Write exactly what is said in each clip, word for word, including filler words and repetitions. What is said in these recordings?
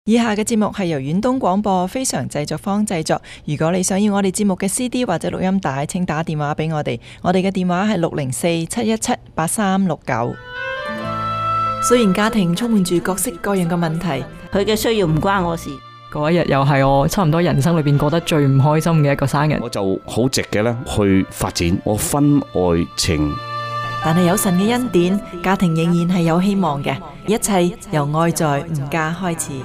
以下嘅節目係由遠東廣播非常製作坊製作。如果你想要我哋節目嘅 C D 或者錄音帶，請打電話俾我哋。我哋嘅電話係六零四七一七八三六九。雖然家庭充滿住各式各樣嘅問題， 佢嘅需要唔關我事。 嗰一日又係我差唔多人生裏邊過得最唔開心嘅一個生日。 我就好直嘅咧去發展我婚外情。 但係有神嘅恩典，家庭仍然係有希望嘅。一切由愛在吾家開始。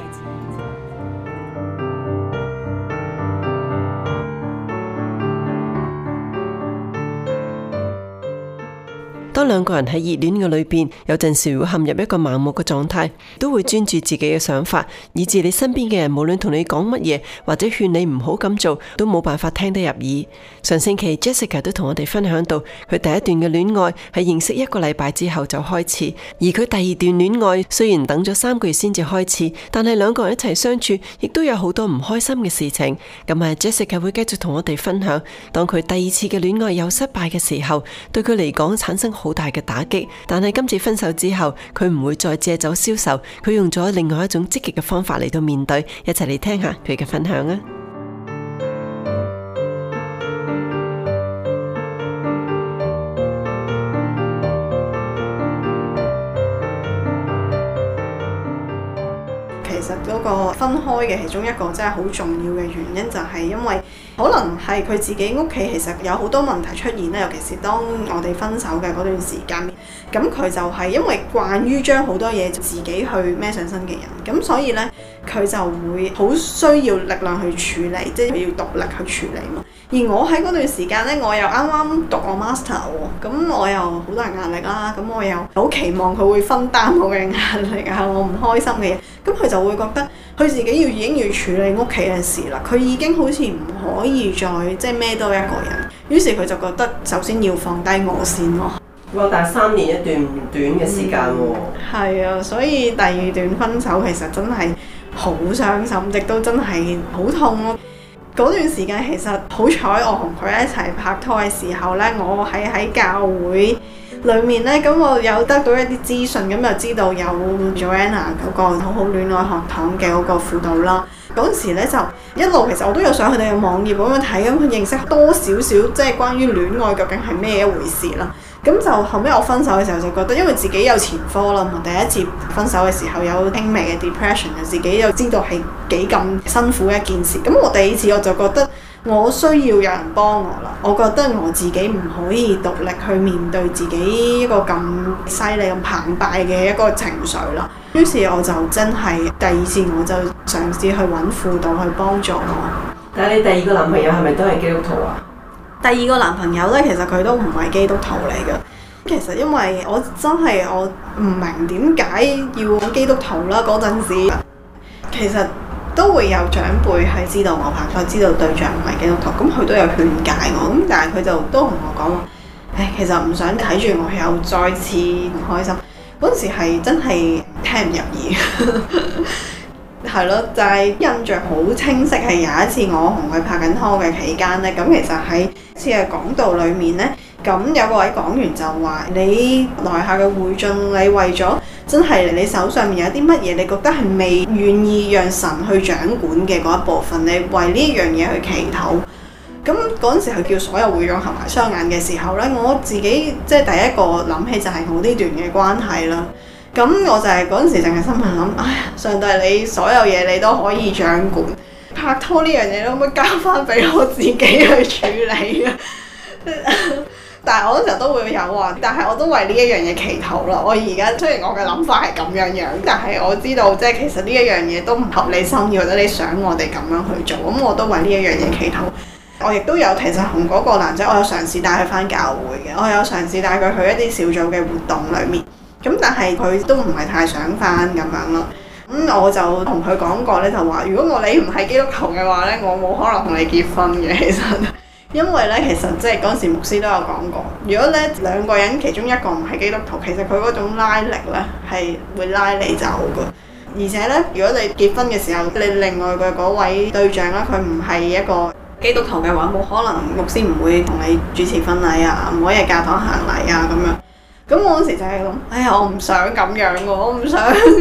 當兩個人喺熱戀嘅裏邊，有陣時會陷入一個盲目嘅狀態，都會專注自己嘅想法，以致你身邊嘅人無論同你講乜嘢，或者勸你唔好咁做，都冇辦法聽得入耳。上星期 Jessica 都同我哋分享到，佢第一段嘅戀愛係認識一個禮拜之後就開始，而佢第二段戀愛雖然等咗三個月先至開始，但係兩個人一齊相處，亦都有好多唔開心嘅事情。咁啊 Jessica 會繼續同我哋分享，當佢第二次嘅戀愛有失敗嘅時候，對佢嚟講產生好大嘅打擊，但係今次分手之後，佢唔會再借酒消愁，佢用咗另外一種積極嘅方法嚟到面對。一齊嚟聽下佢嘅分享啊！ 其實嗰個分開嘅其中一個真係好重要嘅原因，就係因為可能係佢自己屋企其實有好多問題出現咧，尤其是當我哋分手嘅嗰段時間，咁佢就係因為慣於將好多嘢自己去孭上身嘅人，咁所以呢，佢就會好需要力量去處理，即係要獨立去處理嘛。而我喺嗰段時間呢，我又啱啱讀我 master 喎，咁我又好大壓力啦，咁我又好期望佢會分擔我嘅壓力啊，我唔開心嘅嘢，咁佢就會覺得佢自己要已經要處理屋企嘅事啦，佢已經好似唔可以再即係孭多一個人，於是佢就覺得首先要放低我先咯。 哇！但係三年一段唔短嘅時間喎。 係、嗯、啊，所以第二段分手其實真係好傷心，亦都真係好痛咯。嗰段時間其實好彩，我同佢一齊拍拖嘅時候呢，我係喺教會裏面呢，咁我有得到一啲資訊，咁就知道有 Joanna 嗰個好好戀愛學堂嘅嗰個輔導啦。嗰陣時呢就一路其實我都有上佢哋嘅網頁咁樣睇，咁認識多少少即係關於戀愛究竟係咩一回事啦。咁就後尾我分手嘅時候就覺得，因為自己有前科啦嘛，第一次分手嘅時候有輕微嘅 depression， 自己又知道係幾咁辛苦嘅一件事。咁我第二次我就覺得我需要有人幫我啦，我覺得我自己唔可以獨立去面對自己一個咁犀利咁澎湃嘅一個情緒啦。於是我就真係第二次我就嘗試去揾輔導去幫助我。 但係你第二個男朋友係咪都係基督徒啊？ 第二個男朋友呢，其實佢都唔係基督徒嚟嘅。其實因為我真係我唔明點解要揾基督徒啦，嗰陣時其實都會有長輩係知道我拍拖，知道對象唔係基督徒，咁佢都有勸解我，咁但係佢就都同我講話，唉，其實唔想睇住我又再次唔開心。嗰陣時係真係聽唔入耳。係咯，就係、是、印象好清晰，係有一次我同佢拍緊拖嘅期間呢，咁其實喺次嘅講道裏面呢，咁有個位講員就話：你來下嘅會眾，你為咗真係你手上面有啲乜嘢，你覺得係未願意讓神去掌管嘅嗰一部分，你為呢樣嘢去祈禱。咁嗰陣時佢叫所有會眾合埋雙眼嘅時候呢，我自己即係第一個諗起就係我呢段嘅關係啦。咁我就係嗰陣時淨係心諗諗，唉，上帝你所有嘢你都可以掌管，拍拖呢樣嘢可唔可以交翻俾我自己去處理啊？但係我嗰時候都會有話，但係我都為呢一樣嘢祈禱啦。我而家雖然我嘅諗法係咁樣樣，但係我知道即係其實呢一樣嘢都唔合你心意，或者你想我哋咁樣去做，咁我都為呢一樣嘢祈禱。我亦都有其實同嗰個男仔，我有嘗試帶佢翻教會嘅，我有嘗試帶佢去一啲小組嘅活動裡面。咁但係佢都唔係太想翻咁樣咯。咁、嗯、我就同佢講過咧，就話如果我你唔係基督徒嘅話咧，我冇可能同你結婚嘅。其實因為咧，其實即係嗰陣時牧師都有講過，如果咧兩個人其中一個唔係基督徒，其實佢嗰種拉力咧係會拉你走㗎。而且咧，如果你結婚嘅時候，你另外嘅嗰位對象咧，佢唔係一個基督徒嘅話，冇可能牧師唔會同你主持婚禮啊，唔可以喺教堂行禮啊咁樣。咁我嗰時就係諗，哎呀，我唔想咁樣喎，我唔想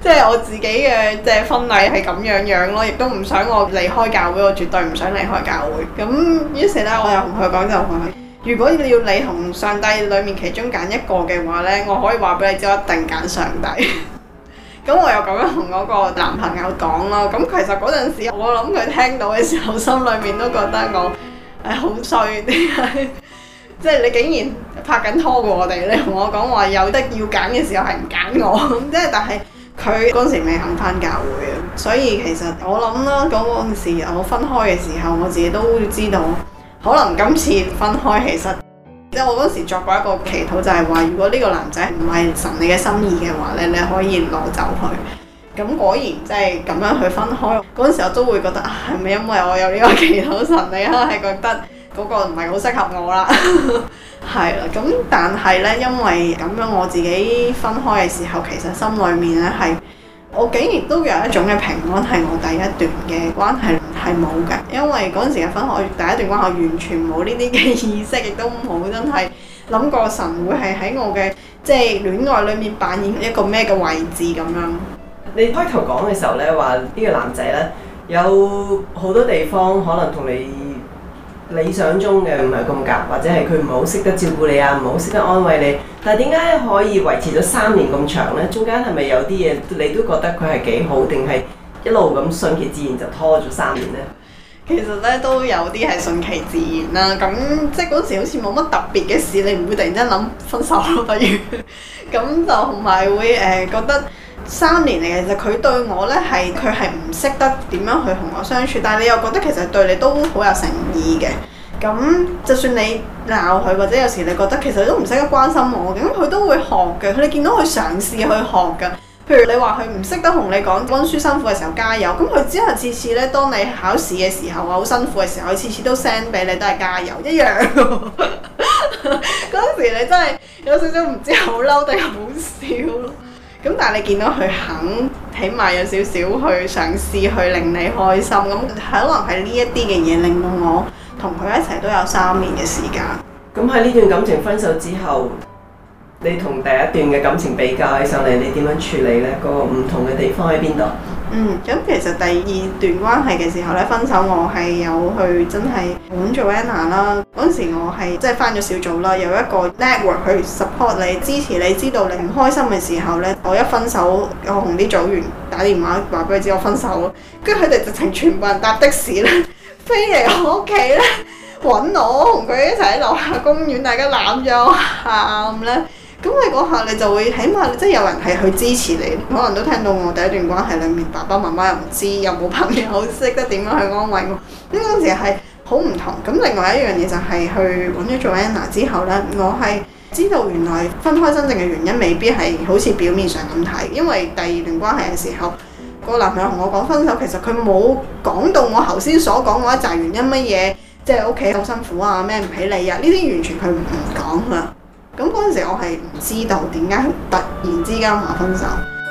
即係我自己嘅即係婚禮係咁樣樣咯，亦都唔想我離開教會，我絕對唔想離開教會。咁於是咧，我又同佢講就話，如果你要你同上帝裡面其中揀一個嘅話咧，我可以話俾你知，我一定揀上帝。咁我又咁樣同嗰個男朋友講咯。咁其實嗰陣時，我諗佢聽到嘅時候，心裏面都覺得我誒好衰啲。即係你竟然拍緊拖過我哋，你同我講話有得要揀嘅時候係唔揀我，即係但係佢嗰陣時未肯返教會啊，所以其實我諗啦，嗰陣時我分開嘅時候，我自己都知道，可能今次分開其實即係我嗰陣時作過一個祈禱，就係話如果呢個男仔唔係神你嘅心意嘅話咧，你可以攞走佢。咁果然即係咁樣去分開，嗰陣時我都會覺得啊，係咪因為我有呢個祈禱神你啊，係覺得嗰個唔係好適合我啦，係啦。咁但係呢，因為咁樣我自己分開嘅時候，其實心裏面呢係我竟然都有一種嘅平安，係我第一段嘅關係係冇嘅。因為嗰陣時嘅分開，第一段關係完全冇呢啲嘅意識，亦都冇真係諗過神會係喺我嘅即係戀愛裏面扮演一個咩嘅位置咁樣。 你開頭講嘅時候呢，話呢個男仔呢，有好多地方可能同你理想中嘅唔係咁夾，或者係佢唔係好識得照顧你啊，唔係好識得安慰你。但係點解可以維持咗三年咁長呢？中間係咪有啲嘢你都覺得佢係幾好，定係一路咁順其自然就拖咗三年呢？ 其實咧都有啲係順其自然啦。咁即係嗰時好似冇乜特別嘅事，你唔會突然間諗分手咯，不如咁就同埋會誒、呃、覺得三年嚟，其實佢對我咧係佢係唔識得點樣去同我相處，但係你又覺得其實對你都好有誠意嘅。咁就算你鬧佢，或者有時你覺得其實都唔識得關心我嘅，咁佢都會學嘅。佢哋見到佢嘗試去學㗎。譬如你話佢唔識得同你講溫書辛苦嘅時候加油，咁佢只係次次咧，當你考試嘅時候啊好辛苦嘅時候，佢次次都 send 俾你都係加油一樣。嗰陣時你真係有少少唔知好嬲定好笑咯。咁但係你見到佢肯，起碼有少少去嘗試去令你開心，咁可能係呢一啲嘅嘢令到我同佢一齊都有三年嘅時間。 咁喺呢段感情分手之後，你同第一段嘅感情比較起上嚟，你點樣處理呢？嗰個唔同嘅地方喺邊度？ 嗯，咁其實第二段關係嘅時候咧，分手我係有去真係揾 Joanna 啦。嗰陣時我係即係返咗小組啦，有一個 network 去 support 你、支持你，知道你唔開心嘅時候咧，我一分手，我同啲組員打電話話俾佢知我分手咯，跟住佢哋直情全部人搭的士咧，飛嚟我屋企咧揾我，同佢一齊喺樓下公園，大家攬咗喊咧。咁你嗰下你就會起碼即係有人係去支持你，可能都聽到我第一段關係裡面爸爸媽媽又唔知，又冇朋友識得點樣去安慰我，咁嗰陣時係好唔同。咁另外一樣嘢就係去揾咗 Joanna 之後呢，我係知道原來分開真正嘅原因未必係好似表面上咁睇，因為第二段關係嘅時候，個男朋友同我講分手，其實佢冇講到我頭先所講嗰一紮原因乜嘢，即係屋企好辛苦啊，孭唔起你啊，呢啲完全佢唔講啦。咁嗰陣時我係唔知道點解突然之間話分手。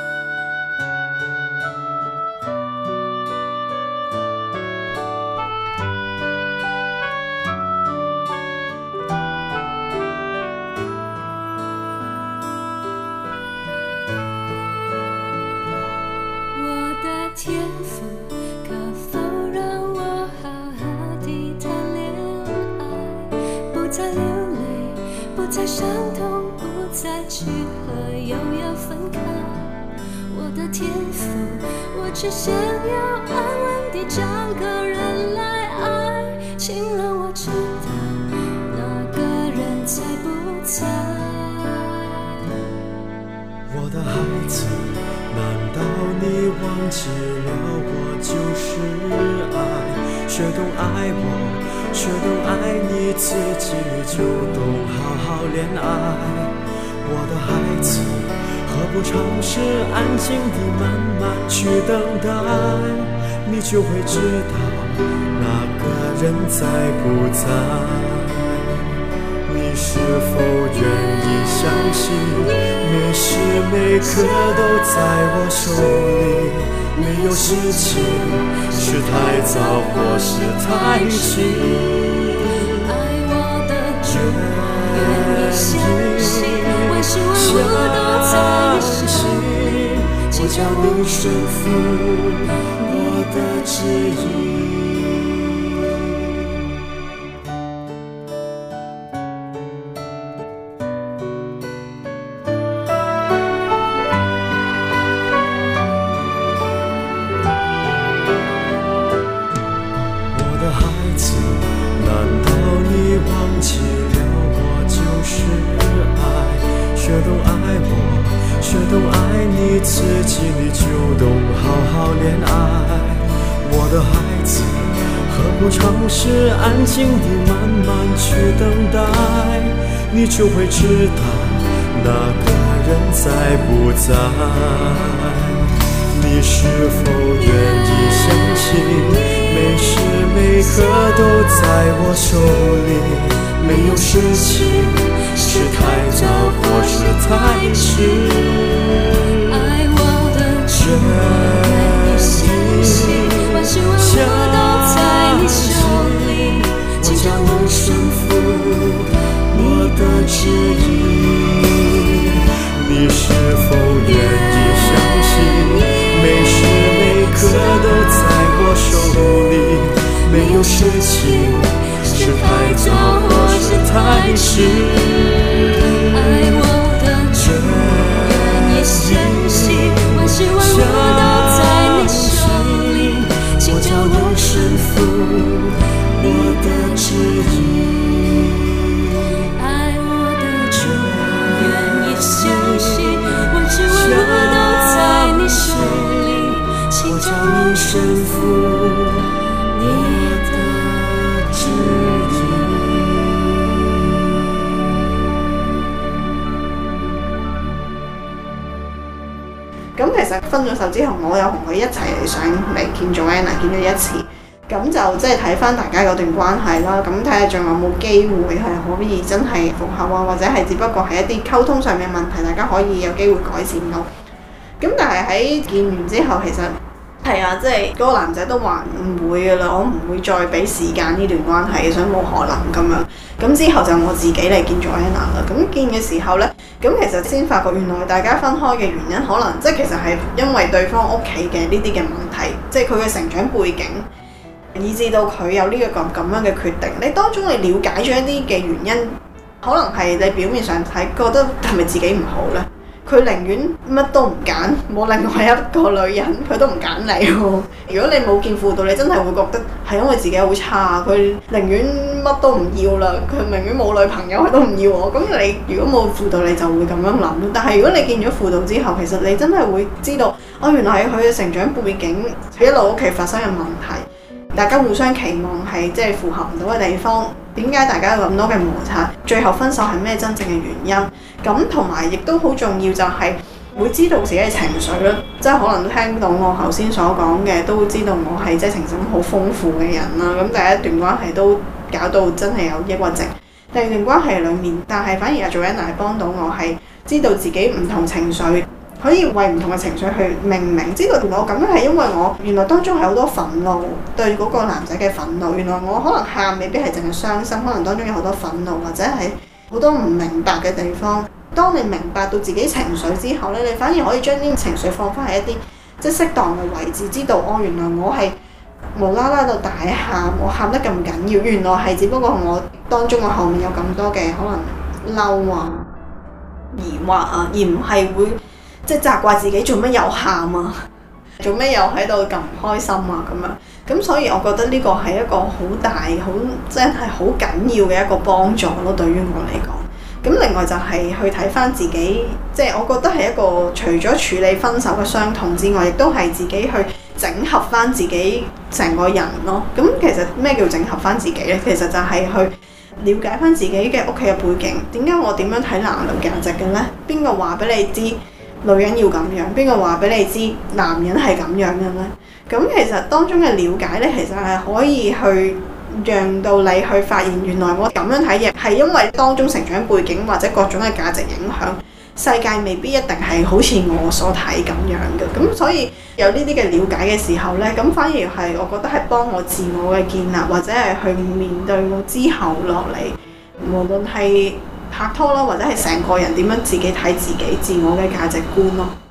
我的天賦可否讓我好好地談戀愛，不再流淚，不再傷痛，不再去和又要分開。我的天賦，我只想要安穩地找個人來愛，請讓我知道那個人在不在。 我的孩子，難道你忘記了我就是愛，學懂愛我，學懂愛你自己，就懂好好戀愛。我的孩子，何不嘗試安靜地慢慢去等待，你就會知道那個人在不在。你是否願意相信，每時每刻都在我手裡，沒有事情是太早或是太遲。 愛我的主願意相信，萬事萬物都在你手裡， 我叫你顺服我的旨意。我的孩子，难道你忘记了我就是爱？学懂爱我，学懂爱你自己，你就懂好好恋爱。我的孩子，何不尝试安静地慢慢去等待，你就会知道那个人在不在。你是否愿意相信，每时每刻都在我手里？没有事情是太早或是太迟， 爱我的主，愿意相信，万事万物都在你手里，请叫我顺服你的旨意。 你是否愿意相信，每时每刻都在我手里？没有事情是太早或是太迟， 爱我的主，愿意相信，万事万物都在你手里，请叫我顺服你的旨意。爱我的主，愿意相信，万事万物都在你手里，请叫我顺服你的旨意。 咁其實分咗手之後，我有同佢一齊上嚟見 Joanna， 見咗一次，咁就即係睇翻大家嗰段關係啦，咁睇下仲有冇機會係可以真係復合啊，或者係只不過係一啲溝通上面嘅問題，大家可以有機會改善到。咁但係喺見完之後，其實係啊，即係嗰個男仔都話唔會噶啦，我唔會再俾時間呢段關係，想冇可能咁樣。咁之後就我自己嚟見 Joanna 啦。咁見嘅時候呢，咁其實先發覺原來大家分開嘅原因，可能即係其實係因為對方屋企嘅呢啲嘅問題，即係佢嘅成長背景，以至到佢有呢個咁咁樣嘅決定。你當中你了解咗一啲嘅原因，可能係你表面上睇覺得係咪自己唔好呢？佢寧願乜都唔揀，冇另外一個女人，佢都唔揀你喎。如果你冇見輔導，你真係會覺得係因為自己好差，佢寧願乜都唔要啦，佢寧願冇女朋友，佢都唔要我。咁你如果冇輔導，你就會咁樣諗。但係如果你見咗輔導之後，其實你真係會知道，哦，原來係佢嘅成長背景，佢一路屋企發生嘅問題，大家互相期望係即係符合唔到嘅地方。點解大家有咁多嘅摩擦？最後分手係咩真正嘅原因？咁同埋亦都好重要就係會知道自己嘅情緒啦，即係可能聽到我頭先所講嘅，都會知道我係即係情緒好豐富嘅人啦。咁第一段關係都搞到真係有抑鬱症，第二段關係裡面，但係反而阿 Joanna 係幫到我係知道自己唔同情緒，可以為唔同嘅情緒去命名，知道原來我咁樣係因為我原來當中係好多憤怒，對嗰個男仔嘅憤怒。原來我可能喊未必係淨係傷心，可能當中有好多憤怒或者係好多唔明白嘅地方。當你明白到自己情緒之後咧，你反而可以將呢啲情緒放翻喺一啲即係適當嘅位置，知道哦，原來我係無啦啦到大喊，我喊得咁緊要，原來係只不過我當中我後面有咁多嘅可能嬲啊、疑惑啊，而唔係會即係責怪自己做乜又喊啊，做咩又喺度咁唔開心啊咁樣。咁所以我覺得呢個係一個好大、好真係好緊要嘅一個幫助咯，對於我嚟講。咁另外就係去睇翻自己，即係我覺得係一個除咗處理分手嘅傷痛之外，亦都係自己去整合翻自己成個人咯。咁其實咩叫整合翻自己呢？其實就係去了解翻自己嘅屋企嘅背景，點解我點樣睇男女價值嘅呢？邊個話俾你知女人要咁樣？邊個話俾你知男人係咁樣嘅呢？咁其實當中嘅了解呢，其實係可以去讓到你去發現，原來我咁樣睇嘢係因為當中成長背景或者各種嘅價值影響，世界未必一定係好似我所睇咁樣嘅。咁所以有呢啲嘅了解嘅時候呢，咁反而係我覺得係幫我自我嘅建立，或者係去面對我之後落嚟，無論係拍拖啦，或者係成個人點樣自己睇自己、自我嘅價值觀咯。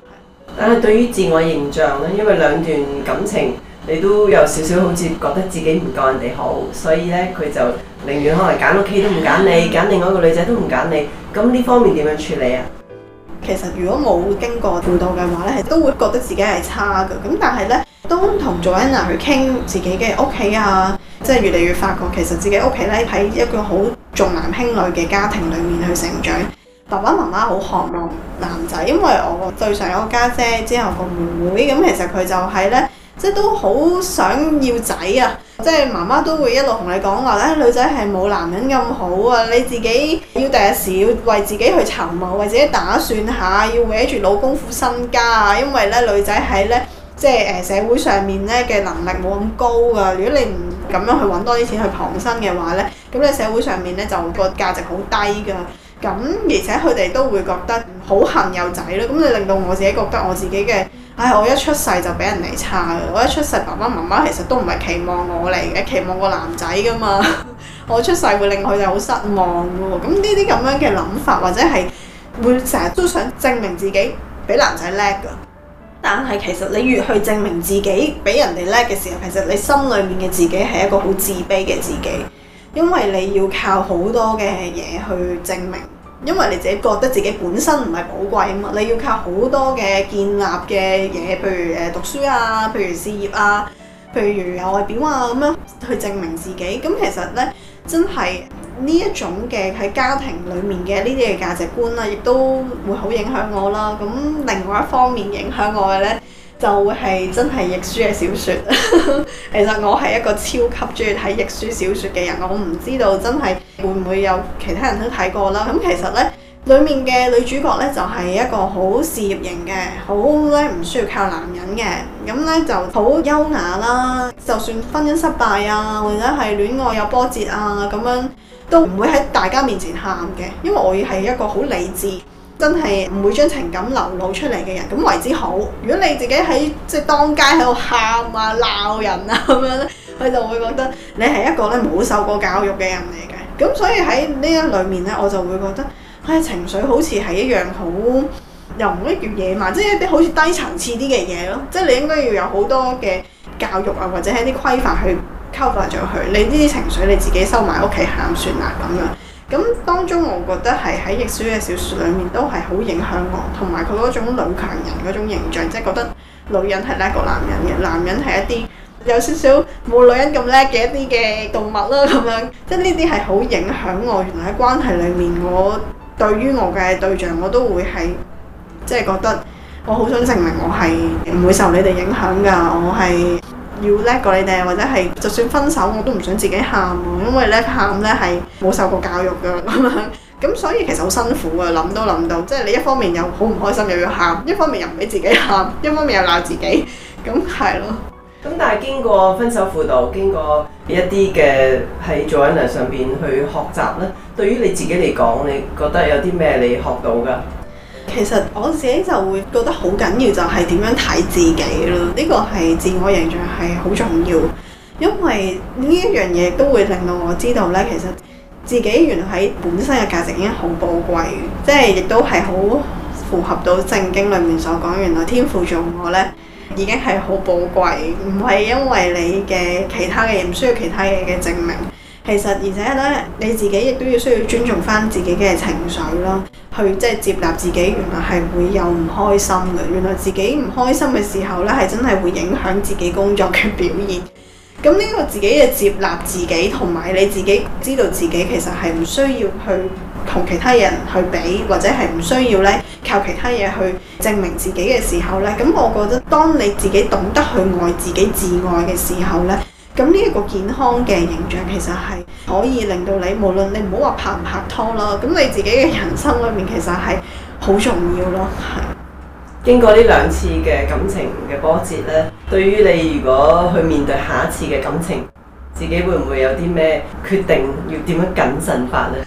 但係對於自我形象呢，因為兩段感情你都有少少好似覺得自己唔夠人哋好，所以呢，佢就寧願可能揀屋企都唔揀你，揀另外一個女仔都唔揀你。咁呢方面點樣處理啊？ 其實如果冇經過輔導嘅話咧，係都會覺得自己係差嘅。咁但係咧，當同 Joanna 去傾自己嘅屋企啊，即係越嚟越發覺其實自己屋企咧喺一個好重男輕女嘅家庭裡面去成長。爸爸媽媽好渴望男仔，因為我對上有個家姐，之後個妹妹，咁其實佢就係咧，即係都好想要仔啊！即係媽媽都會一路同你講話咧，女仔係冇男人咁好啊！你自己要第日時要為自己去籌謀，為自己打算下，要搲住老公副身家啊！因為咧女仔喺咧即係誒社會上面咧嘅能力冇咁高噶。如果你唔咁樣去揾多啲錢去傍身嘅話咧，咁你社會上面咧就個價值好低噶。咁而且佢哋都會覺得好恨有仔咯。咁你令到我自己覺得我自己嘅。唉、哎！我一出世就俾人哋差嘅，我一出世爸爸媽媽其實都唔係期望我嚟嘅，期望個男仔噶嘛。我出世會令佢哋好失望嘅喎。咁呢啲咁樣嘅諗法，或者係會成日都想證明自己比男仔叻㗎。但係其實你越去證明自己比人哋叻嘅時候，其實你心裡面嘅自己係一個好自卑嘅自己，因為你要靠好多嘅嘢去證明。因為你自己覺得自己本身唔係寶貴啊嘛，你要靠好多嘅建立嘅嘢，譬如誒讀書啊，譬如事業啊，譬如外表啊咁樣去證明自己。咁其實咧，真係呢一種嘅喺家庭裡面嘅呢啲嘅價值觀啦，亦都會好影響我啦。咁另外一方面影響我嘅咧，就會係真係譯書嘅小説。其實我係一個超級中意睇譯書小説嘅人，我唔知道真係會唔會有其他人都睇過啦。咁其實呢，裡面嘅女主角呢，就係一個好事業型嘅，好咧唔需要靠男人嘅，咁呢就好優雅啦。就算婚姻失敗啊，或者係戀愛有波折啊，咁樣都唔會喺大家面前喊嘅，因為我係一個好理智。真係唔會將情感流露出嚟嘅人，咁為之好。如果你自己喺即係當街喺度喊啊、鬧人啊咁樣咧，佢就會覺得你係一個咧冇受過教育嘅人嚟嘅。咁所以喺呢一裏面咧，我就會覺得，唉、哎，情緒好似係一樣好，又唔可以叫野蠻，即係一啲好似低層次啲嘅嘢咯。即係你應該要有好多嘅教育啊，或者係一啲規範去 cover 咗佢。你呢啲情緒你自己收埋屋企喊算啦咁樣。咁當中，我覺得係喺譯書嘅小説裏面都係好影響我，同埋佢嗰種女強人嗰種形象，即係覺得女人係叻過男人嘅，男人係一啲有少少冇女人咁叻嘅一啲嘅動物啦咁樣，即係呢啲係好影響我。原來喺關係裏面，我對於我嘅對象，我都會係即係覺得我好想證明我係唔會受你哋影響㗎，我係要叻過你哋，或者係就算分手我都唔想自己喊喎，因為咧喊咧係冇受過教育㗎咁樣，咁所以其實好辛苦啊，諗都諗到，即係你一方面又好唔開心又要喊，一方面又唔俾自己喊，一方面又鬧自己，咁係咯。 咁但係經過分手輔導，經過一啲嘅喺 Joanna 上邊去學習咧，對於你自己嚟講，你覺得有啲咩你學到㗎？ 其實我自己就會覺得好緊要，就係點樣睇自己咯。呢個係自我形象係好重要，因為呢一樣嘢都會令到我知道呢，其實自己原來喺本身嘅價值已經好寶貴，即係亦都係好符合到聖經裡面所講，原來天父做我呢已經係好寶貴，唔係因為你嘅其他嘅嘢，唔需要其他嘢嘅證明。其實而且咧，你自己亦都要需要尊重翻自己嘅情緒咯，去即係接納自己原來係會有唔開心嘅，原來自己唔開心嘅時候咧，係真係會影響自己工作嘅表現。咁呢個自己嘅接納自己，同埋你自己知道自己其實係唔需要去同其他人去比，或者係唔需要咧靠其他嘢去證明自己嘅時候咧，咁我覺得當你自己懂得去愛自己、自愛嘅時候咧，咁呢一個健康嘅形象其實係可以令到你，無論你唔好話拍唔拍拖啦，咁你自己嘅人生裏面其實係好重要咯。係經過呢兩次嘅感情嘅波折咧，對於你如果去面對下一次嘅感情，自己會唔會有啲咩決定要點樣謹慎法呢？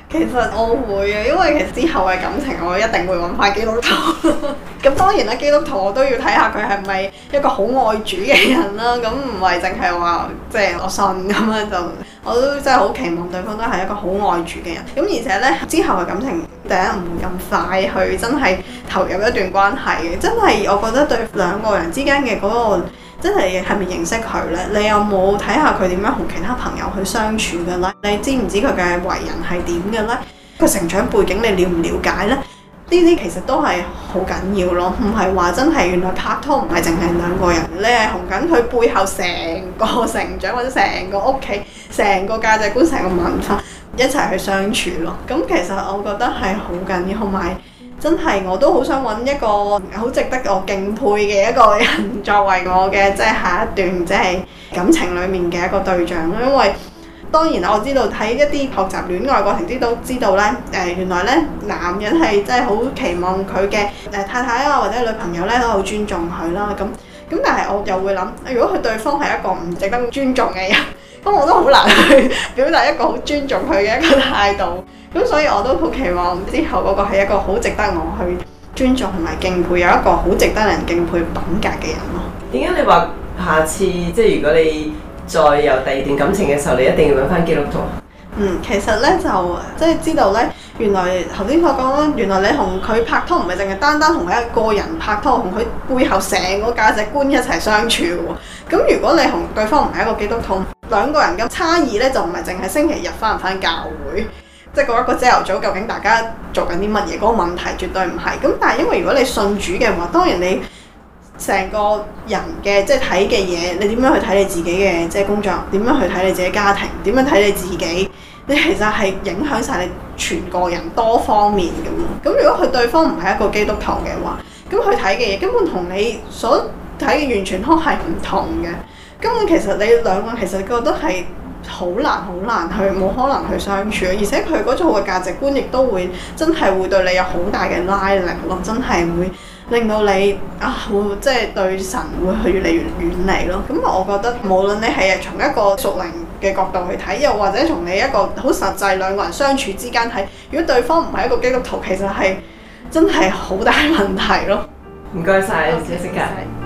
其實我會嘅，因為其實之後嘅感情我一定會揾翻基督徒。咁當然啦，基督徒我都要睇下佢係咪一個好愛主嘅人啦。咁唔係淨係話即係我信咁樣就，我都真係好期望對方都係一個好愛主嘅人。咁而且呢，之後嘅感情第一唔會咁快去真係投入一段關係嘅，真係我覺得對兩個人之間嘅嗰個。真係係咪認識佢呢？你有冇睇下佢點樣同其他朋友去相處嘅呢？你知唔知佢嘅為人係點嘅呢？佢成長背景你了唔了解呢？呢啲其實都係好緊要咯，唔係話真係原來拍拖唔係淨係兩個人，你係同緊佢背後成個成長或者成個屋企、成個價值觀、成個文化一齊去相處咯。咁其實我覺得係好緊要，同埋。真係我都好想揾一個好值得我敬佩嘅一個人作為我嘅即係下一段即係感情裡面嘅一個對象咯。因為當然我知道睇一啲學習戀愛過程之都知道咧，誒、呃、原來咧男人係真係好期望佢嘅誒太太啊或者女朋友咧都好尊重佢啦。咁咁但係我又會諗，如果佢對方係一個唔值得尊重嘅人，咁我都好難去表達一個好尊重佢嘅一個態度。咁所以我都好期望之後嗰個係一個好值得我去尊重同埋敬佩，有一個好值得人敬佩品格嘅人咯。 點解你話下次即係如果你再有第二段感情嘅時候，你一定要揾翻基督徒？ 嗯，其實咧就即係知道咧，原來頭先所講啦，原來你同佢拍拖唔係淨係單單同佢一個人拍拖，同佢背後成個價值觀一齊相處嘅喎。咁如果你同對方唔係一個基督徒，兩個人嘅差異咧就唔係淨係星期日翻唔翻教會。即係嗰一個朝頭早，究竟大家做緊啲乜嘢？嗰個問題絕對唔係。咁但係因為如果你信主嘅話，當然你成個人嘅即係睇嘅嘢，你點樣去睇你自己嘅即係工作？點樣去睇你自己家庭？點樣睇你自己？你其實係影響晒你全個人多方面咁。咁如果佢對方唔係一個基督徒嘅話，咁佢睇嘅嘢根本同你所睇嘅完全都係唔同嘅。根本其實你兩個其實覺得係。好難好難去，冇可能去相處，而且佢嗰種嘅價值觀亦都會真係會對你有好大嘅拉力咯，真係會令到你啊，會即係對神會越嚟越遠離咯。咁我覺得無論你係從一個屬靈嘅角度去睇，又或者從你一個好實際兩個人相處之間睇，如果對方唔係一個基督徒，其實係真係好大問題咯。 唔該晒，Jessica。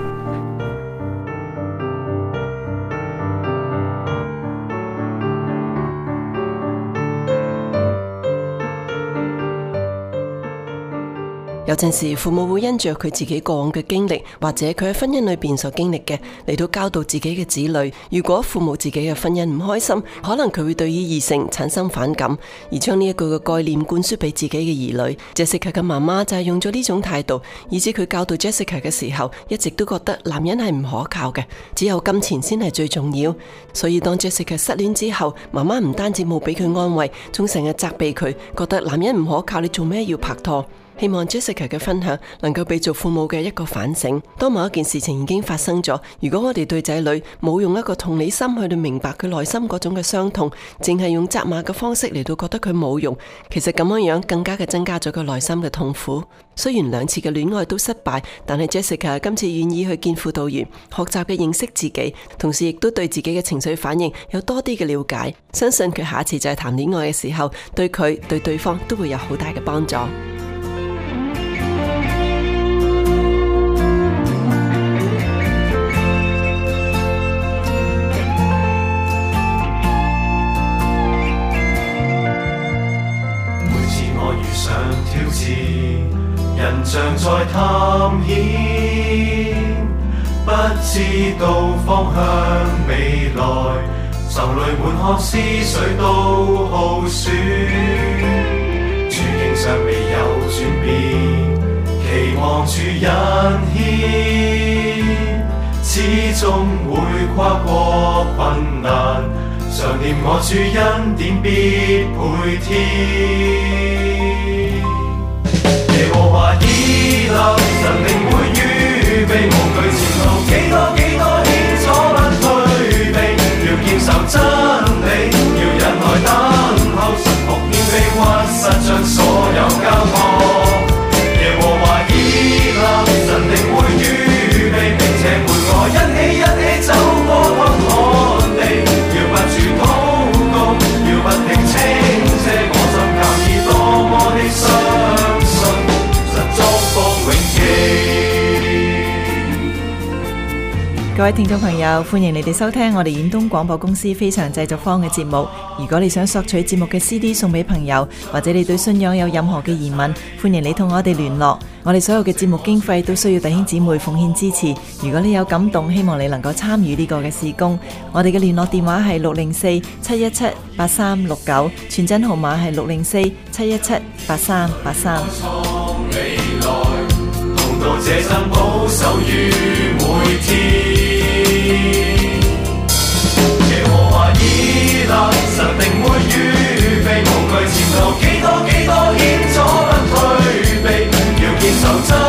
有陣時父母會因着佢自己過往嘅經歷，或者佢喺婚姻裏邊所經歷嘅嚟到教導自己嘅子女。如果父母自己嘅婚姻唔開心，可能佢會對於異性產生反感，而將呢一句嘅概念灌輸俾自己嘅兒女。Jessica 嘅媽媽就係用咗呢種態度，以至佢教導 Jessica 嘅時候，一直都覺得男人係唔可靠嘅，只有金錢先係最重要。所以當 Jessica 失戀之後，媽媽唔單止冇俾佢安慰，仲成日責備佢，覺得男人唔可靠，你做咩要拍拖？希望 Jessica 嘅分享能夠俾做父母嘅一個反省。當某一件事情已經發生咗，如果我哋對仔女冇用一個同理心去到明白佢內心嗰種嘅傷痛，淨係用責罵嘅方式嚟到覺得佢冇用，其實咁樣樣更加嘅增加咗佢內心嘅痛苦。雖然兩次嘅戀愛都失敗，但係 Jessica 今次願意去見輔導員，學習嘅認識自己，同時亦都對自己嘅情緒反應有多啲嘅了解。相信佢下一次再談戀愛嘅時候，對佢對對方都會有好大嘅幫助。 挑戰，人像在探險，不知道方向未來，愁淚滿腔，思緒都耗損，處境尚未有轉變，期望住引牽，始終會跨過困難，常念我主恩典必配天。耶和華以立，神定會預備，無懼前路，幾多幾多險阻不退避，要堅守真理，要忍耐等候，神僕謙卑屈膝將所有交託。耶和華以立，神定會預備，並且陪我一起一起走過坎坷地，要不住禱告，要不停稱謝我心靠。 位聽眾朋友，歡迎你哋收聽我哋遠東廣播公司非常製作坊嘅節目。如果你想索取節目嘅 C D 送俾朋友，或者你對信仰有任何嘅疑問，歡迎你同我哋聯絡。我哋所有嘅節目經費都需要弟兄姊妹奉獻支持。如果你有感動，希望你能夠參與呢個嘅事工。我哋嘅聯絡電話係六零四七一七八三六九，傳真號碼係六零四七一七八三八三。 到這生保守於每天，耶和華以勒神定會預備，無懼前途幾多幾多險阻不退避，要堅守真